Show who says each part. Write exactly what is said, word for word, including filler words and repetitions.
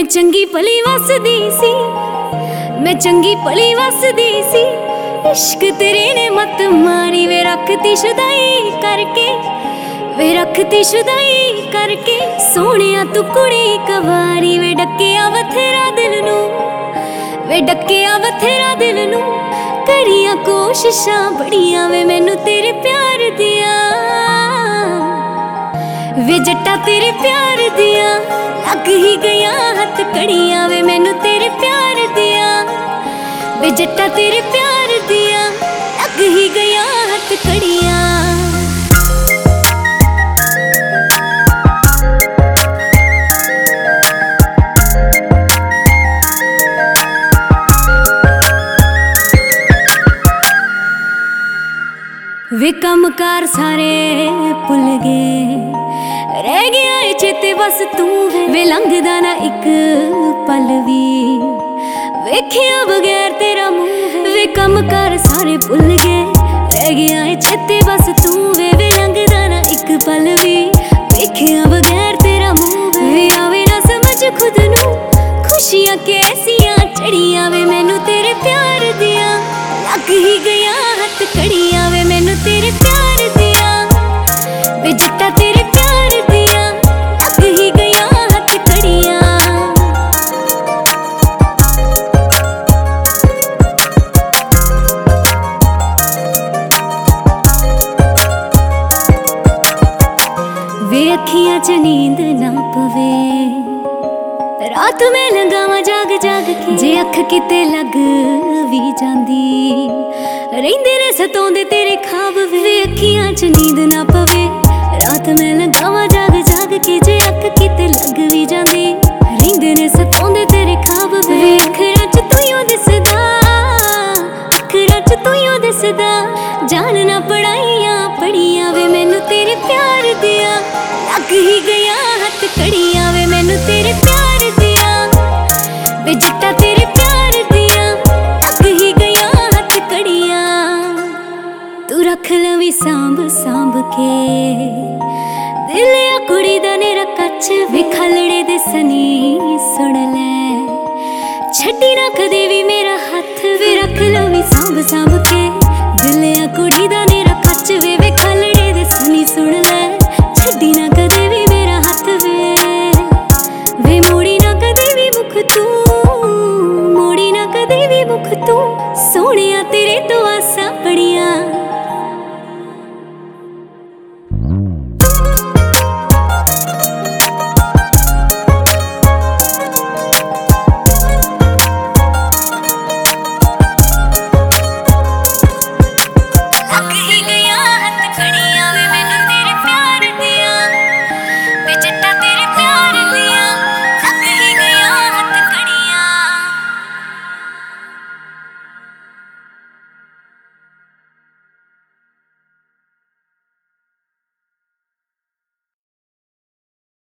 Speaker 1: मैं चंगी भली वसदी सी, मैं चंगी भली वसदी सी। इश्क तेरे ने मत मारी वे रखती शुदाई करके, वे रखती शुदाई करके। सोहणिया तू कुड़ी कवारी वे डकिया बथेरा दिल नू, वे डकिया बथेरा दिल नू। करिया कोशिशां बड़ियां वे मैनू तेरे प्यार दिया, वे जट्टा तेरे प्यार दिया। लग ही गया हथ कड़ियां वे मैनू तेरे प्यार दिया, वे जट्टा तेरे प्यार दिया। लग ही गया हथ कड़ियां। वे कमकार सारे भुल गए, रह गया है चेते बस तू है। वे लंघदा ना एक पल भी वेखिया बगैर तेरा मुंह। वे कमकार सारे भुल गए, रह गया है चेते बस तू वे। वे लंघदा ना एक पल भी वेखिया बगैर तेरा मुंह। वे आवे ना समझ खुद नू, खुशियां कैसियां चढ़ियां वे मैनू तेरे प्यार दिया। लग ही गया हथ कड़ियां वे मैनू तेरे प्यार दिया, वे जट्टा तेरे प्यार दिया। लग ही गया हथ कड़ियां। वे अखियां च नींद ना पवे, रात में लंघावां जाग जाग के। जे अख किते लग भी जांदी, रहिंदे ने सताउंदे तेरे ख्वाब वे। अखियां च नींद ना पवे, रात में लंघावां जाग जाग के। जे अख किते लग भी जांदी, रहिंदे ने सताउंदे तेरे ख्वाब वे। अखरां च तूं दिसदा, अखरां च तूं दिसदा। जानना पढ़ाइयां पढ़ियां वे मैनू तेरे प्यार दिया। लग ही गया हथ कड़ियां वे मैनू तेरे प्यार दिया, वे जट्टा तेरे प्यार दिया। लग ही गया हथ कड़ियां। तू रख लवी सांभ सांभ के दिल आ कुड़ी दा नेरा कच। वे खलड़े दे सनी सुन ले, छड्डी ना कदे भी मेरा हाथ।